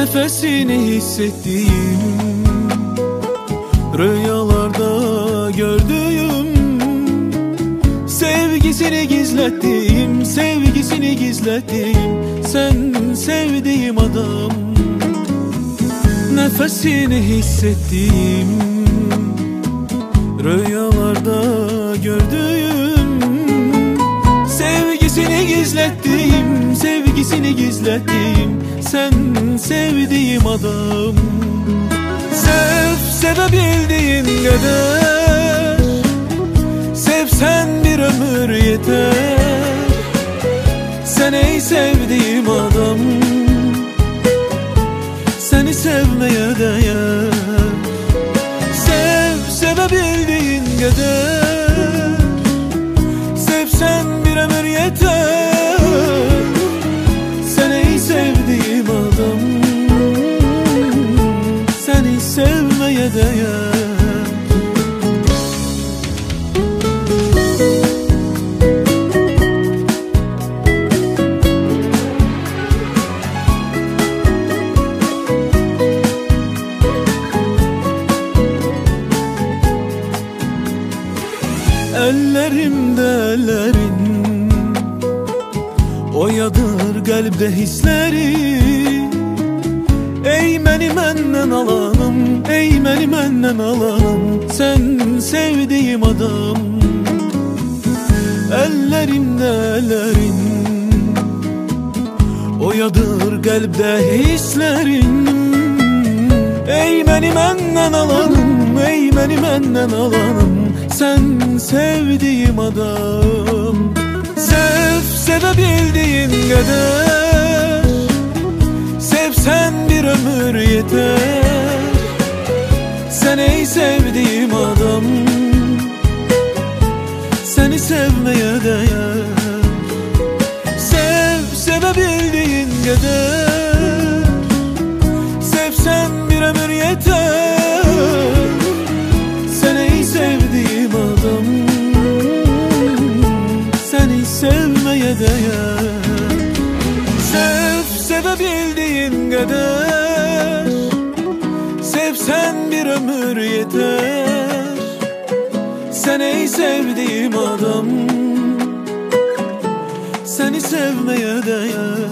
Nefesini hissettiğim, rüyalarda gördüğüm, sevgisini gizlettiğim, sevgisini gizlettiğim, sen sevdiğim adam. Nefesini hissettiğim, rüyalarda gördüğüm, sevgisini gizlettiğim, sevgisini gizlettiğim, sen sevdiğim adam. Sevebildiğin kadar sevsen bir ömür yeter. Sen ey sevdiğim adam, seni sevmeye değer. Sevebildiğin kadar sevsen bir ömür yeter. Sen ey sevdiğim adam, seni sevmeye değer. Ellerimde ellerin, oyadır kalpte hisleri. Ey beni menden alanım, ey beni menden alanım, sen sevdiğim adam. Ellerimde ellerin, oyadır kalpte hislerin. Ey beni menden alanım, ey beni menden alanım, sen sevdiğim adam. Sevebildiğin kadar sevsen bir ömür yeter. Sen ey sevdiğim adam, seni sevmeye değer. Sevebildiğin kadar sevsen bir ömür yeter. Sen ey sevdiğim adam, seni sevmeye değer. Sevebildiğin kadar sevsen bir ömür yeter. Sen ey sevdiğim adam, seni sevmeye değer.